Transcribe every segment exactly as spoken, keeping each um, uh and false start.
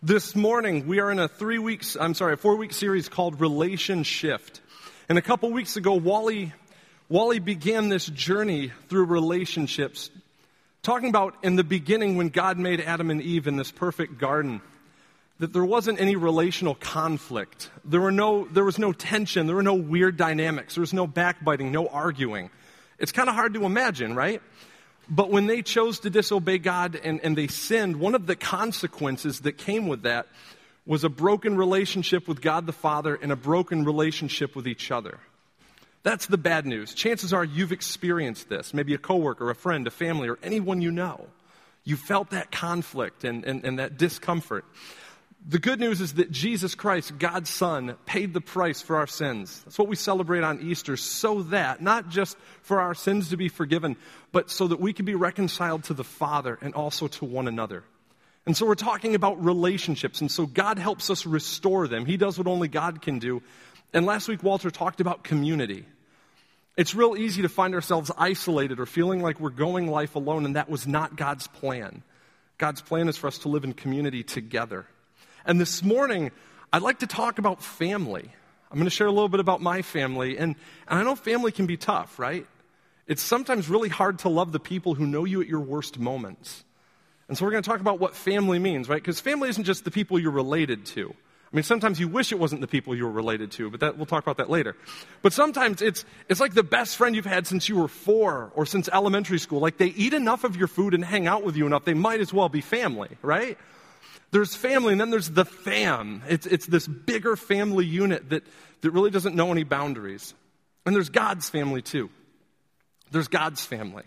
This morning, we are in a three weeks, I'm sorry, a four-week series called Relation Shift. And a couple weeks ago, Wally, Wally began this journey through relationships, talking about in the beginning when God made Adam and Eve in this perfect garden, that there wasn't any relational conflict. There were no, there was no tension. There were no weird dynamics. There was no backbiting, no arguing. It's kind of hard to imagine, right? But when they chose to disobey God and, and they sinned, one of the consequences that came with that was a broken relationship with God the Father and a broken relationship with each other. That's the bad news. Chances are you've experienced this. Maybe a coworker, a friend, a family, or anyone you know. You felt that conflict and, and, and that discomfort. The good news is that Jesus Christ, God's Son, paid the price for our sins. That's what we celebrate on Easter, so that, not just for our sins to be forgiven, but so that we can be reconciled to the Father and also to one another. And so we're talking about relationships, and so God helps us restore them. He does what only God can do. And last week, Walter talked about community. It's real easy to find ourselves isolated or feeling like we're going life alone, and that was not God's plan. God's plan is for us to live in community together. And this morning, I'd like to talk about family. I'm going to share a little bit about my family. And, and I know family can be tough, right? It's sometimes really hard to love the people who know you at your worst moments. And so we're going to talk about what family means, right? Because family isn't just the people you're related to. I mean, sometimes you wish it wasn't the people you were related to, but that, we'll talk about that later. But sometimes it's it's like the best friend you've had since you were four or since elementary school. Like they eat enough of your food and hang out with you enough, they might as well be family, right? There's family, and then there's the fam. It's it's this bigger family unit that, that really doesn't know any boundaries. And there's God's family, too. There's God's family.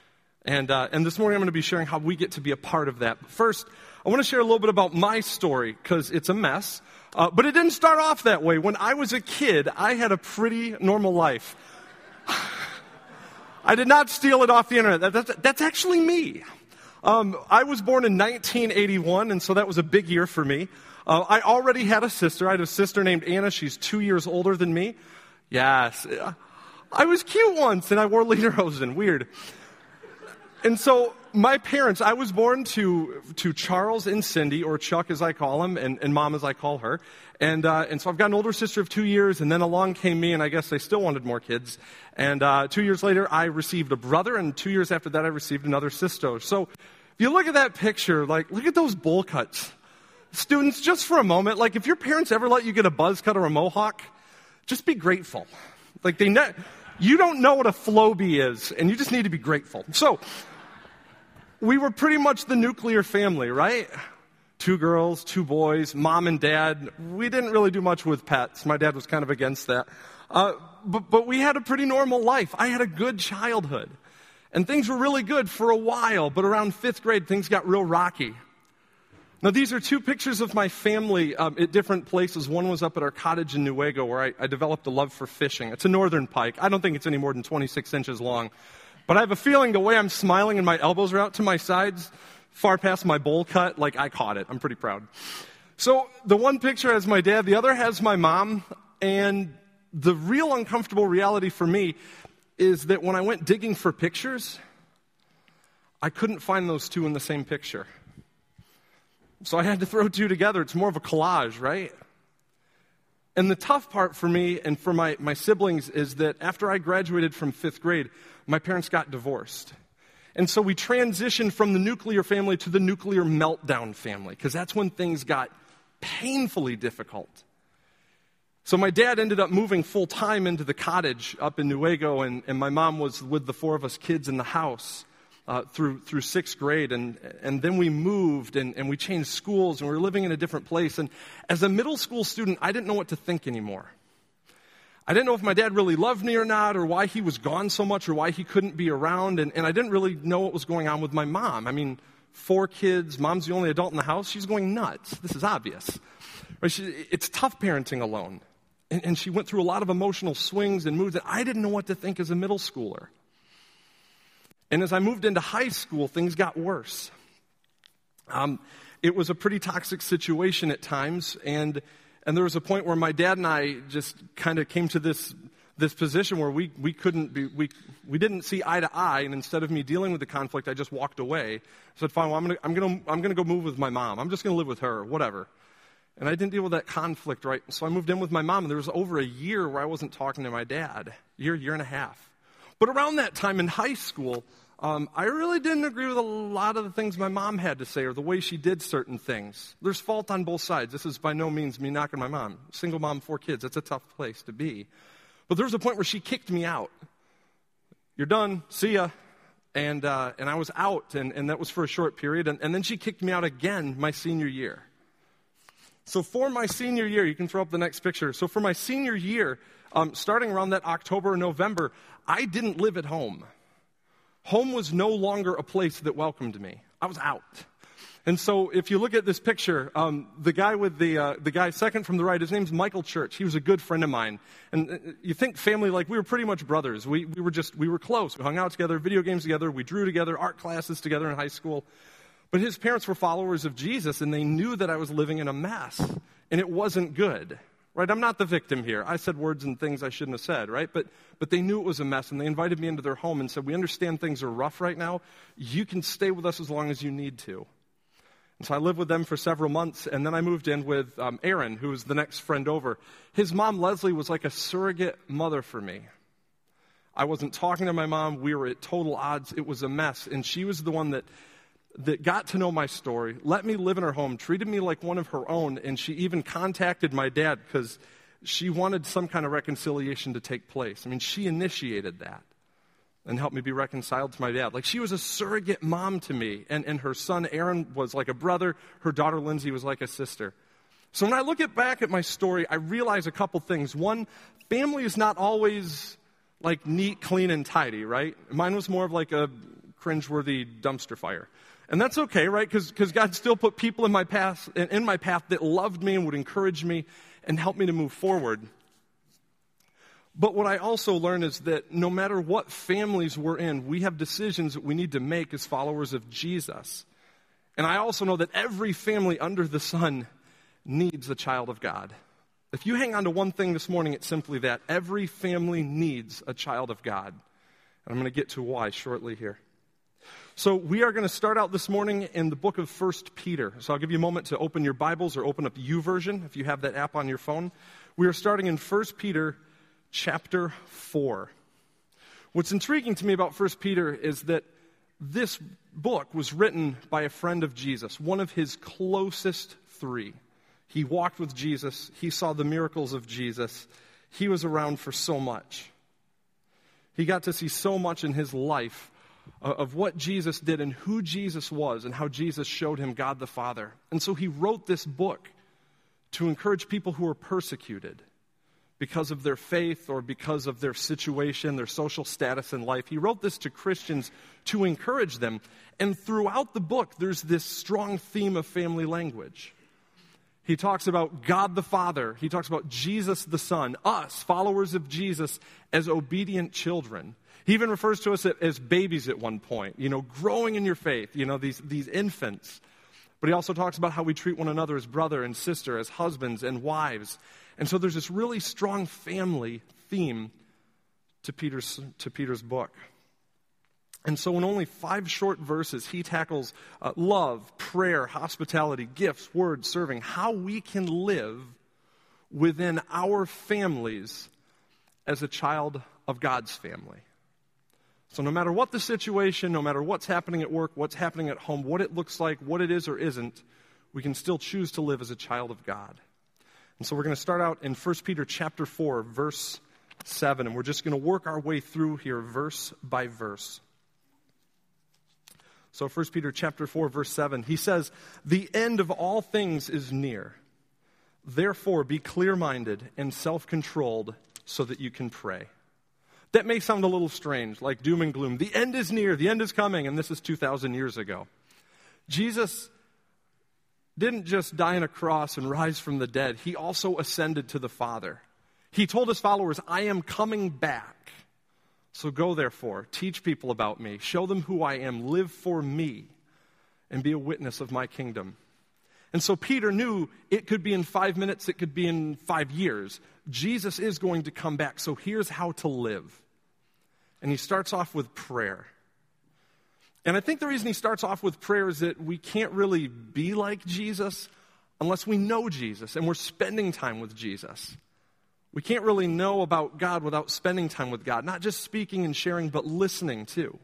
And uh, and this morning I'm going to be sharing how we get to be a part of that. But first, I want to share a little bit about my story, because it's a mess. Uh, but it didn't start off that way. When I was a kid, I had a pretty normal life. I did not steal it off the internet. That, that's, that's actually me. Um, I was born in nineteen eighty-one, and so that was a big year for me. Uh, I already had a sister. I had a sister named Anna. She's two years older than me. Yes. I was cute once, and I wore lederhosen. Weird. And so my parents, I was born to to Charles and Cindy, or Chuck as I call him, and, and Mom as I call her. And uh, and so I've got an older sister of two years, and then along came me, and I guess they still wanted more kids. And uh, two years later, I received a brother, and two years after that, I received another sister. So if you look at that picture, like, look at those bowl cuts. Students, just for a moment, like, if your parents ever let you get a buzz cut or a mohawk, just be grateful. Like, they ne- you don't know what a Flowbee is, and you just need to be grateful. So we were pretty much the nuclear family, right? Two girls, two boys, mom and dad. We didn't really do much with pets. My dad was kind of against that. Uh, but, but we had a pretty normal life. I had a good childhood. And things were really good for a while, but around fifth grade, things got real rocky. Now, these are two pictures of my family um, at different places. One was up at our cottage in Newaygo, where I, I developed a love for fishing. It's a northern pike. I don't think it's any more than twenty-six inches long. But I have a feeling the way I'm smiling and my elbows are out to my sides, far past my bowl cut, like I caught it. I'm pretty proud. So the one picture has my dad, the other has my mom, and the real uncomfortable reality for me is that when I went digging for pictures, I couldn't find those two in the same picture. So I had to throw two together. It's more of a collage, right? And the tough part for me and for my, my siblings is that after I graduated from fifth grade, my parents got divorced. And so we transitioned from the nuclear family to the nuclear meltdown family, because that's when things got painfully difficult. So my dad ended up moving full-time into the cottage up in Newaygo, and, and my mom was with the four of us kids in the house uh, through through sixth grade. And, and then we moved, and, and we changed schools, and we were living in a different place. And as a middle school student, I didn't know what to think anymore. I didn't know if my dad really loved me or not, or why he was gone so much, or why he couldn't be around. And, and I didn't really know what was going on with my mom. I mean, four kids, mom's the only adult in the house. She's going nuts. This is obvious. Right? She, it's tough parenting alone. And, and she went through a lot of emotional swings and moods that I didn't know what to think as a middle schooler. And as I moved into high school, things got worse. Um, it was a pretty toxic situation at times, and and there was a point where my dad and I just kind of came to this this position where we, we couldn't be, we, we didn't see eye to eye, and instead of me dealing with the conflict, I just walked away. I said, fine, well, I'm going to I'm gonna, I'm gonna go move with my mom. I'm just going to live with her, whatever. And I didn't deal with that conflict, right? So I moved in with my mom, and there was over a year where I wasn't talking to my dad, year, year and a half. But around that time in high school, um, I really didn't agree with a lot of the things my mom had to say or the way she did certain things. There's fault on both sides. This is by no means me knocking my mom. Single mom, four kids, that's a tough place to be. But there was a point where she kicked me out. You're done, see ya. And uh, and I was out, and, and that was for a short period. And, and then she kicked me out again my senior year. So for my senior year, you can throw up the next picture. So for my senior year, um, starting around that October or November, I didn't live at home. Home was no longer a place that welcomed me. I was out. And so if you look at this picture, um, the guy with the uh, the guy second from the right, his name's Michael Church. He was a good friend of mine. And uh, you think family, like we were pretty much brothers. We we were just, we were close. We hung out together, video games together. We drew together, art classes together in high school. But his parents were followers of Jesus, and they knew that I was living in a mess. And it wasn't good, right? I'm not the victim here. I said words and things I shouldn't have said, right? But but they knew it was a mess, and they invited me into their home and said, we understand things are rough right now. You can stay with us as long as you need to. And so I lived with them for several months, and then I moved in with um, Aaron, who was the next friend over. His mom, Leslie, was like a surrogate mother for me. I wasn't talking to my mom. We were at total odds. It was a mess, and she was the one that, that got to know my story, let me live in her home, treated me like one of her own, and she even contacted my dad because she wanted some kind of reconciliation to take place. I mean, she initiated that and helped me be reconciled to my dad. Like, she was a surrogate mom to me, and, and her son Aaron was like a brother. Her daughter Lindsay was like a sister. So when I look at back at my story, I realize a couple things. One, family is not always like neat, clean, and tidy, right? Mine was more of like a cringeworthy dumpster fire. And that's okay, right? Because God still put people in my path, in my path that loved me and would encourage me and help me to move forward. But what I also learned is that no matter what families we're in, we have decisions that we need to make as followers of Jesus. And I also know that every family under the sun needs a child of God. If you hang on to one thing this morning, it's simply that. Every family needs a child of God. And I'm going to get to why shortly here. So we are going to start out this morning in the book of First Peter. So I'll give you a moment to open your Bibles or open up YouVersion if you have that app on your phone. We are starting in First Peter chapter four. What's intriguing to me about First Peter is that this book was written by a friend of Jesus, one of his closest three. He walked with Jesus. He saw the miracles of Jesus. He was around for so much. He got to see so much in his life of what Jesus did and who Jesus was and how Jesus showed him God the Father. And so he wrote this book to encourage people who are persecuted because of their faith or because of their situation, their social status in life. He wrote this to Christians to encourage them. And throughout the book, there's this strong theme of family language. He talks about God the Father. He talks about Jesus the Son, us, followers of Jesus, as obedient children. He even refers to us as babies at one point, you know, growing in your faith, you know, these, these infants. But he also talks about how we treat one another as brother and sister, as husbands and wives. And so there's this really strong family theme to Peter's, to Peter's book. And so in only five short verses, he tackles uh, love, prayer, hospitality, gifts, words, serving, how we can live within our families as a child of God's family. So no matter what the situation, no matter what's happening at work, what's happening at home, what it looks like, what it is or isn't, we can still choose to live as a child of God. And so we're going to start out in First Peter chapter four, verse seven, and we're just going to work our way through here verse by verse. So First Peter chapter four, verse seven, he says, "The end of all things is near. Therefore be clear-minded and self-controlled so that you can pray." That may sound a little strange, like doom and gloom. The end is near, the end is coming, and this is two thousand years ago. Jesus didn't just die on a cross and rise from the dead. He also ascended to the Father. He told his followers, "I am coming back. So go, therefore, teach people about me, show them who I am, live for me, and be a witness of my kingdom." And so Peter knew it could be in five minutes, it could be in five years. Jesus is going to come back, so here's how to live. And he starts off with prayer. And I think the reason he starts off with prayer is that we can't really be like Jesus unless we know Jesus and we're spending time with Jesus. We can't really know about God without spending time with God, not just speaking and sharing, but listening too.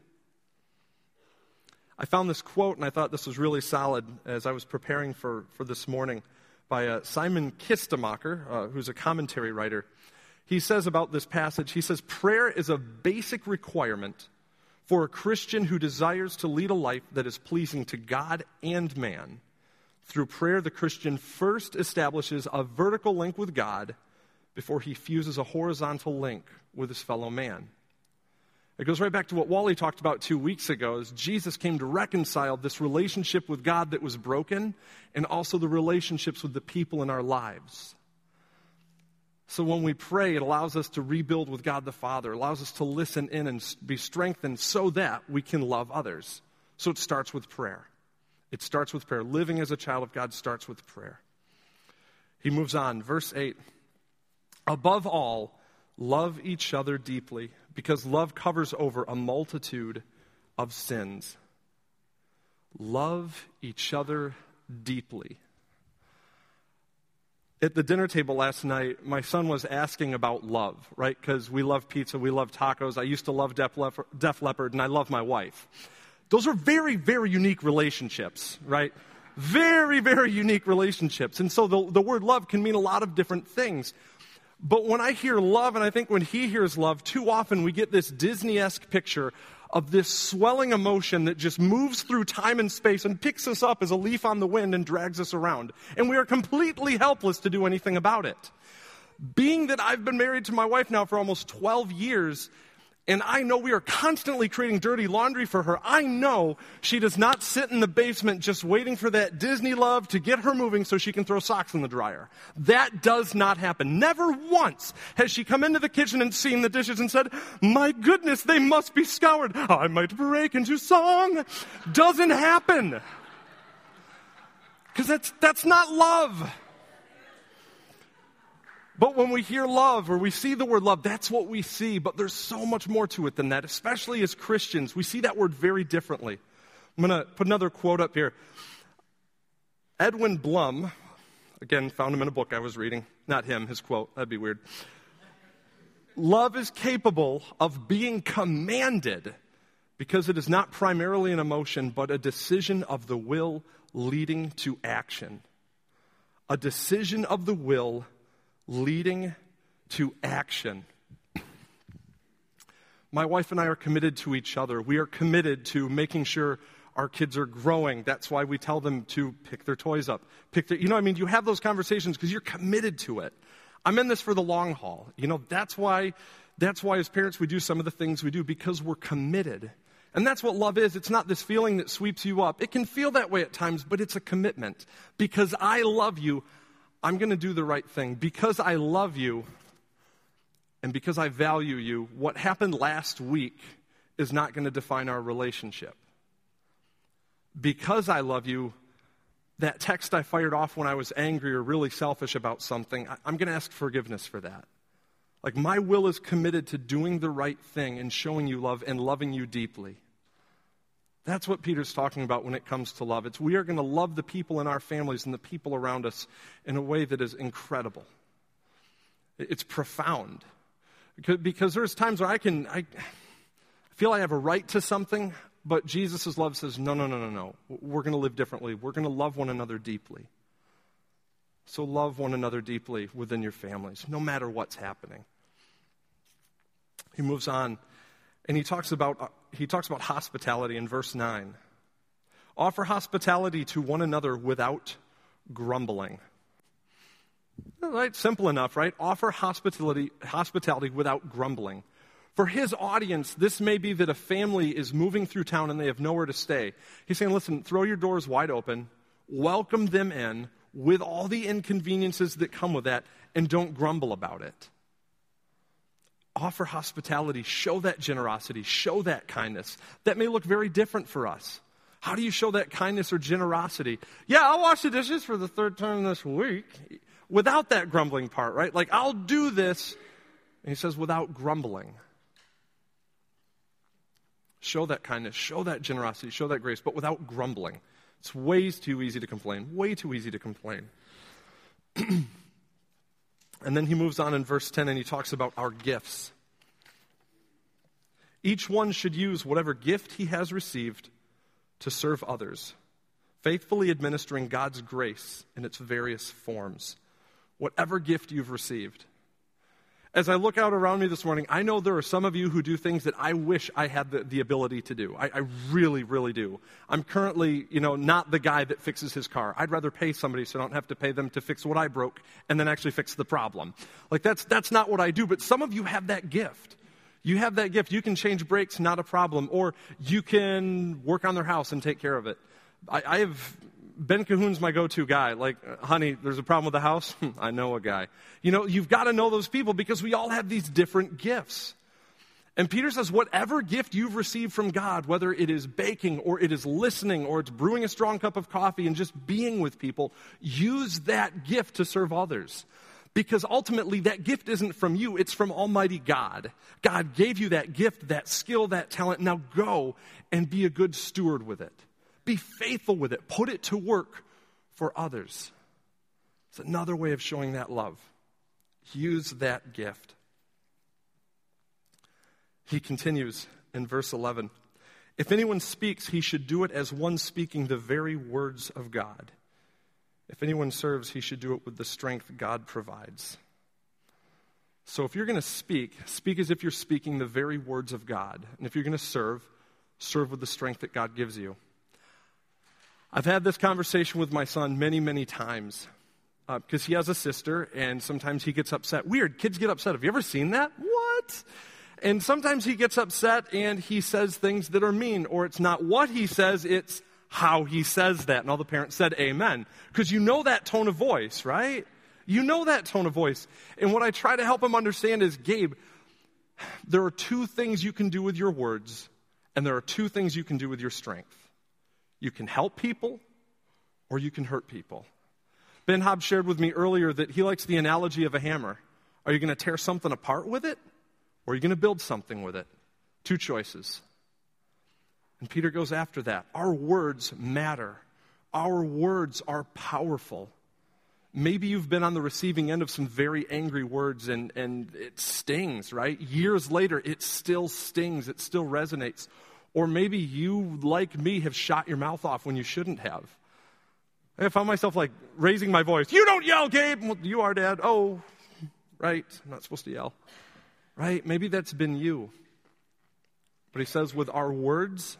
I found this quote, and I thought this was really solid as I was preparing for, for this morning, by uh, Simon Kistemacher, uh, who's a commentary writer. He says about this passage, he says, prayer is a basic requirement for a Christian who desires to lead a life that is pleasing to God and man. Through prayer, the Christian first establishes a vertical link with God before he fuses a horizontal link with his fellow man. It goes right back to what Wally talked about two weeks ago, is Jesus came to reconcile this relationship with God that was broken and also the relationships with the people in our lives. So when we pray, it allows us to rebuild with God the Father, allows us to listen in and be strengthened so that we can love others. So it starts with prayer. It starts with prayer. Living as a child of God starts with prayer. He moves on, verse eight. Above all, love each other deeply, because love covers over a multitude of sins. Love each other deeply. At the dinner table last night, my son was asking about love, right? Because we love pizza, we love tacos. I used to love Def Leppard, Def Leppard, and I love my wife. Those are very, very unique relationships, right? Very, very unique relationships. And so the, the word love can mean a lot of different things. But when I hear love, and I think when he hears love, too often we get this Disney-esque picture of this swelling emotion that just moves through time and space and picks us up as a leaf on the wind and drags us around. And we are completely helpless to do anything about it. Being that I've been married to my wife now for almost twelve years, and I know we are constantly creating dirty laundry for her, I know she does not sit in the basement just waiting for that Disney love to get her moving so she can throw socks in the dryer. That does not happen. Never once has she come into the kitchen and seen the dishes and said, my goodness, they must be scoured. I might break into song. Doesn't happen. Because that's, that's not love. But when we hear love or we see the word love, that's what we see. But there's so much more to it than that, especially as Christians. We see that word very differently. I'm going to put another quote up here. Edwin Blum, again, found him in a book I was reading. Not him, his quote. That'd be weird. Love is capable of being commanded because it is not primarily an emotion, but a decision of the will leading to action. A decision of the will leading to action. My wife and I are committed to each other. We are committed to making sure our kids are growing. That's why we tell them to pick their toys up. Pick their, you know, I mean, you have those conversations because you're committed to it. I'm in this for the long haul. You know, that's why, that's why as parents we do some of the things we do, because we're committed. And that's what love is. It's not this feeling that sweeps you up. It can feel that way at times, but it's a commitment. Because I love you, I'm going to do the right thing. Because I love you and because I value you, what happened last week is not going to define our relationship. Because I love you, that text I fired off when I was angry or really selfish about something, I'm going to ask forgiveness for that. Like, my will is committed to doing the right thing and showing you love and loving you deeply. That's what Peter's talking about when it comes to love. It's we are going to love the people in our families and the people around us in a way that is incredible. It's profound. Because, because there's times where I can, I feel I have a right to something, but Jesus' love says, no, no, no, no, no. We're going to live differently. We're going to love one another deeply. So love one another deeply within your families, no matter what's happening. He moves on. And he talks about uh, he talks about hospitality in verse nine. Offer hospitality to one another without grumbling. Right? Simple enough, right? Offer hospitality hospitality without grumbling. For his audience, this may be that a family is moving through town and they have nowhere to stay. He's saying, listen, throw your doors wide open, welcome them in with all the inconveniences that come with that, and don't grumble about it. Offer hospitality, show that generosity, show that kindness. That may look very different for us. How do you show that kindness or generosity? Yeah, I'll wash the dishes for the third time this week without that grumbling part, right? Like, I'll do this. And he says, without grumbling. Show that kindness, show that generosity, show that grace, but without grumbling. It's way too easy to complain, way too easy to complain. And then he moves on in verse ten and he talks about our gifts. Each one should use whatever gift he has received to serve others, faithfully administering God's grace in its various forms. Whatever gift you've received. As I look out around me this morning, I know there are some of you who do things that I wish I had the, the ability to do. I, I really, really do. I'm currently, you know, not the guy that fixes his car. I'd rather pay somebody so I don't have to pay them to fix what I broke and then actually fix the problem. Like, that's that's not what I do, but some of you have that gift. You have that gift. You can change brakes, not a problem, or you can work on their house and take care of it. I, I have... Ben Cahoon's my go-to guy. Like, honey, there's a problem with the house? I know a guy. You know, you've got to know those people because we all have these different gifts. And Peter says, whatever gift you've received from God, whether it is baking or it is listening or it's brewing a strong cup of coffee and just being with people, use that gift to serve others. Because ultimately, that gift isn't from you, it's from Almighty God. God gave you that gift, that skill, that talent. Now go and be a good steward with it. Be faithful with it. Put it to work for others. It's another way of showing that love. Use that gift. He continues in verse eleven. If anyone speaks, he should do it as one speaking the very words of God. If anyone serves, he should do it with the strength God provides. So if you're going to speak, speak as if you're speaking the very words of God. And if you're going to serve, serve with the strength that God gives you. I've had this conversation with my son many, many times because uh, he has a sister, and sometimes he gets upset. Weird, kids get upset. Have you ever seen that? What? And sometimes he gets upset, and he says things that are mean, or it's not what he says, it's how he says that. And all the parents said amen, because you know that tone of voice, right? You know that tone of voice. And what I try to help him understand is, Gabe, there are two things you can do with your words, and there are two things you can do with your strength. You can help people, or you can hurt people. Ben Hobbs shared with me earlier that he likes the analogy of a hammer. Are you going to tear something apart with it, or are you going to build something with it? Two choices. And Peter goes after that. Our words matter. Our words are powerful. Maybe you've been on the receiving end of some very angry words, and, and it stings, right? Years later, it still stings. It still resonates. Or maybe you, like me, have shot your mouth off when you shouldn't have. I found myself like raising my voice. You don't yell, Gabe. Well, you are, Dad. Oh, right. I'm not supposed to yell. Right? Maybe that's been you. But he says, with our words,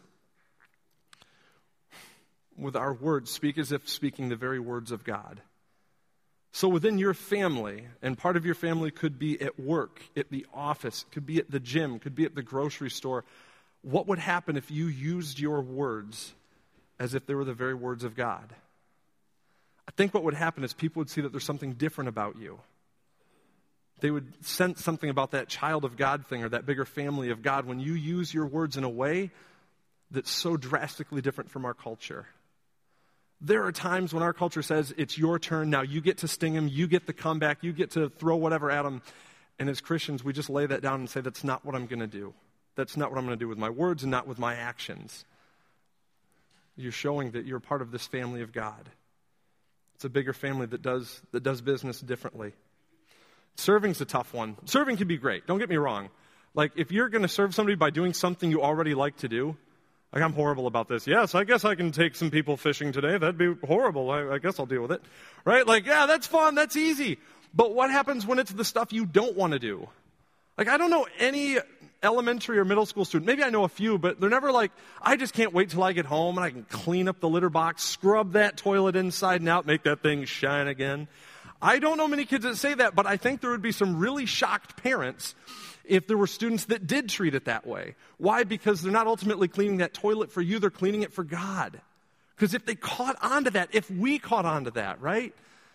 with our words, speak as if speaking the very words of God. So within your family, and part of your family could be at work, at the office, could be at the gym, could be at the grocery store. What would happen if you used your words as if they were the very words of God? I think what would happen is people would see that there's something different about you. They would sense something about that child of God thing or that bigger family of God when you use your words in a way that's so drastically different from our culture. There are times when our culture says, it's your turn, now you get to sting him, you get the comeback, you get to throw whatever at him. And as Christians, we just lay that down and say, that's not what I'm going to do. That's not what I'm going to do with my words and not with my actions. You're showing that you're part of this family of God. It's a bigger family that does that does business differently. Serving's a tough one. Serving can be great. Don't get me wrong. Like, if you're going to serve somebody by doing something you already like to do, like, I'm horrible about this. Yes, I guess I can take some people fishing today. That'd be horrible. I, I guess I'll deal with it. Right? Like, yeah, that's fun. That's easy. But what happens when it's the stuff you don't want to do? Like, I don't know any elementary or middle school student. Maybe I know a few, but they're never like, I just can't wait till I get home and I can clean up the litter box, scrub that toilet inside and out, make that thing shine again. I don't know many kids that say that, but I think there would be some really shocked parents if there were students that did treat it that way. Why? Because they're not ultimately cleaning that toilet for you, they're cleaning it for God. Because if they caught on to that, if we caught on to that, right?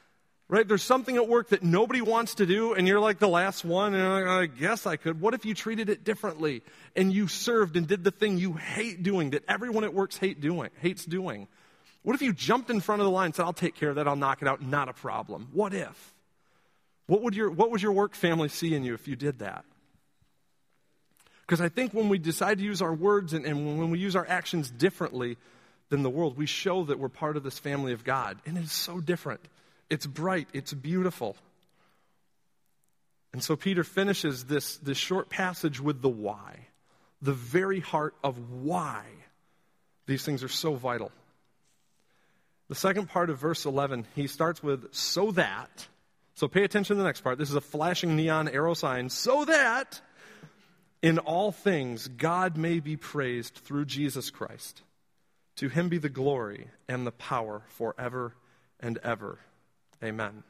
right? There's something at work that nobody wants to do, and you're like the last one, and you're like, I guess I could. What if you treated it differently, and you served and did the thing you hate doing, that everyone at work hate doing, hates doing? What if you jumped in front of the line and said, I'll take care of that, I'll knock it out, not a problem? What if? What would your, what would your work family see in you if you did that? Because I think when we decide to use our words and, and when we use our actions differently than the world, we show that we're part of this family of God. And it is so different. It's bright. It's beautiful. And so Peter finishes this, this short passage with the why, the very heart of why these things are so vital. The second part of verse eleven, he starts with, so that, so pay attention to the next part. This is a flashing neon arrow sign, so that in all things God may be praised through Jesus Christ. To him be the glory and the power forever and ever. Amen.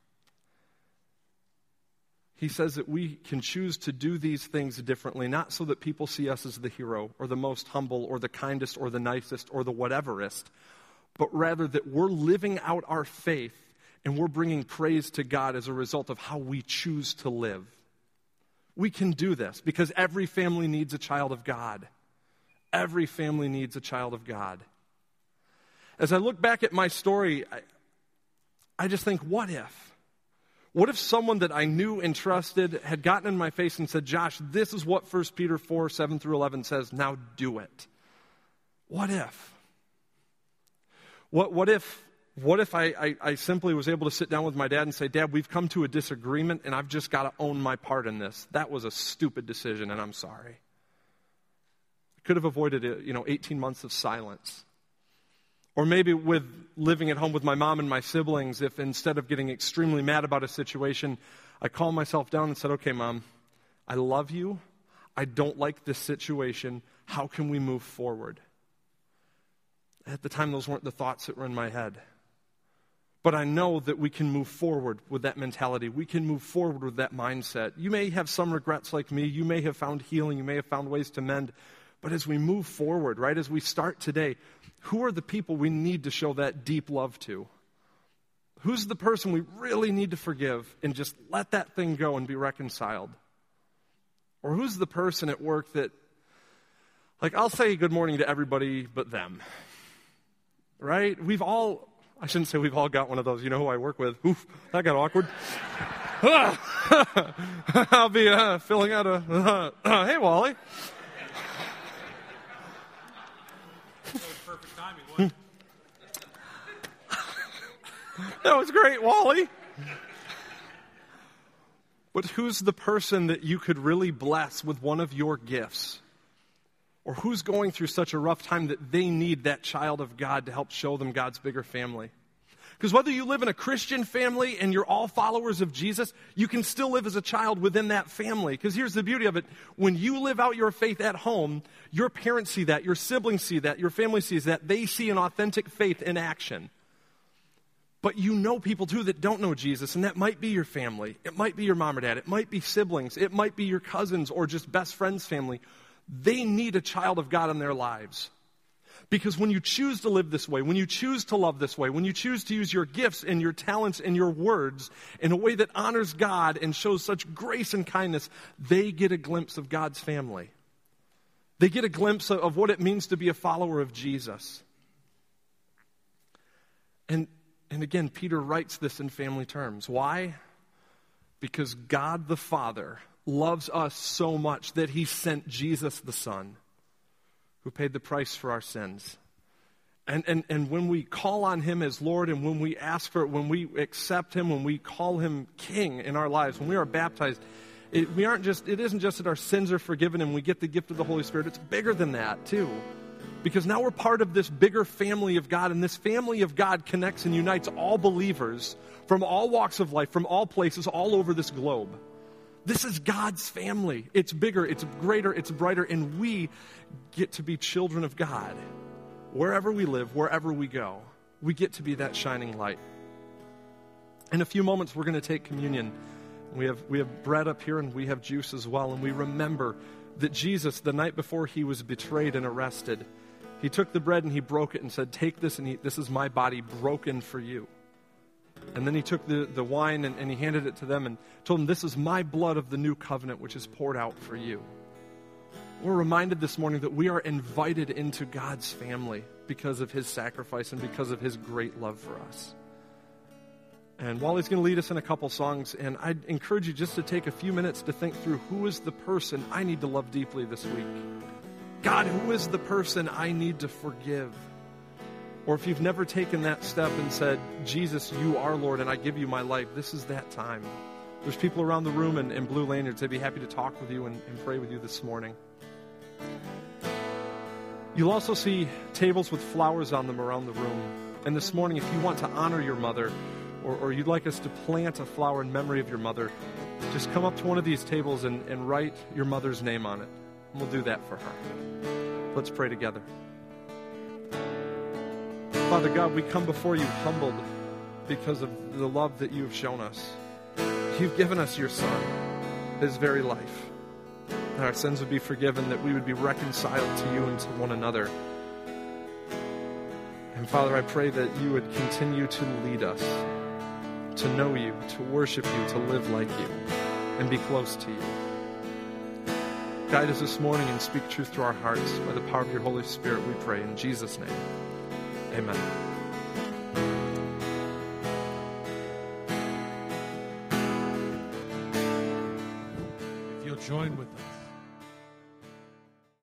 He says that we can choose to do these things differently, not so that people see us as the hero or the most humble or the kindest or the nicest or the whateverist, but rather that we're living out our faith and we're bringing praise to God as a result of how we choose to live. We can do this because every family needs a child of God. Every family needs a child of God. As I look back at my story, I, I just think, what if? What if someone that I knew and trusted had gotten in my face and said, Josh, this is what First Peter four, seven through eleven says, now do it. What if? What, what if, what if I, I, I simply was able to sit down with my dad and say, Dad, we've come to a disagreement and I've just got to own my part in this. That was a stupid decision and I'm sorry. Could have avoided, you know, eighteen months of silence. Or maybe with living at home with my mom and my siblings, if instead of getting extremely mad about a situation, I calmed myself down and said, okay, Mom, I love you. I don't like this situation. How can we move forward? At the time, those weren't the thoughts that were in my head. But I know that we can move forward with that mentality. We can move forward with that mindset. You may have some regrets like me. You may have found healing. You may have found ways to mend. But as we move forward, right, as we start today, who are the people we need to show that deep love to? Who's the person we really need to forgive and just let that thing go and be reconciled? Or who's the person at work that, like, I'll say good morning to everybody but them, right? We've all, I shouldn't say we've all got one of those. You know who I work with? Oof, that got awkward. I'll be uh, filling out a, uh, uh, hey, Wally. Perfect timing, wasn't it? That was great, Wally. But who's the person that you could really bless with one of your gifts? Or who's going through such a rough time that they need that child of God to help show them God's bigger family? Because whether you live in a Christian family and you're all followers of Jesus, you can still live as a child within that family. Because here's the beauty of it. When you live out your faith at home, your parents see that, your siblings see that, your family sees that. They see an authentic faith in action. But you know people too that don't know Jesus, and that might be your family. It might be your mom or dad. It might be siblings. It might be your cousins or just best friends' family. They need a child of God in their lives. Because when you choose to live this way, when you choose to love this way, when you choose to use your gifts and your talents and your words in a way that honors God and shows such grace and kindness, they get a glimpse of God's family. They get a glimpse of, of what it means to be a follower of Jesus. And, and again, Peter writes this in family terms. Why? Because God the Father loves us so much that he sent Jesus the Son, who paid the price for our sins. And, and, and when we call on him as Lord, and when we ask for it, when we accept him, when we call him King in our lives, when we are baptized, it, we aren't just, it isn't just that our sins are forgiven and we get the gift of the Holy Spirit. It's bigger than that, too. Because now we're part of this bigger family of God, and this family of God connects and unites all believers from all walks of life, from all places, all over this globe. This is God's family. It's bigger, it's greater, it's brighter, and we get to be children of God. Wherever we live, wherever we go, we get to be that shining light. In a few moments, we're going to take communion. We have, we have bread up here, and we have juice as well, and we remember that Jesus, the night before he was betrayed and arrested, he took the bread and he broke it and said, take this and eat. This is my body broken for you. And then he took the, the wine and, and he handed it to them and told them, this is my blood of the new covenant, which is poured out for you. We're reminded this morning that we are invited into God's family because of his sacrifice and because of his great love for us. And Wally's going to lead us in a couple songs, and I'd encourage you just to take a few minutes to think through, who is the person I need to love deeply this week? God, who is the person I need to forgive? Or if you've never taken that step and said, Jesus, you are Lord, and I give you my life, this is that time. There's people around the room and, and blue lanyards. They'd be happy to talk with you and, and pray with you this morning. You'll also see tables with flowers on them around the room. And this morning, if you want to honor your mother, or, or you'd like us to plant a flower in memory of your mother, just come up to one of these tables and, and write your mother's name on it. And we'll do that for her. Let's pray together. Father God, we come before you humbled because of the love that you've shown us. You've given us your Son, his very life. That our sins would be forgiven, that we would be reconciled to you and to one another. And Father, I pray that you would continue to lead us to know you, to worship you, to live like you, and be close to you. Guide us this morning and speak truth to our hearts. By the power of your Holy Spirit, we pray in Jesus' name. Amen. If you'll join with us.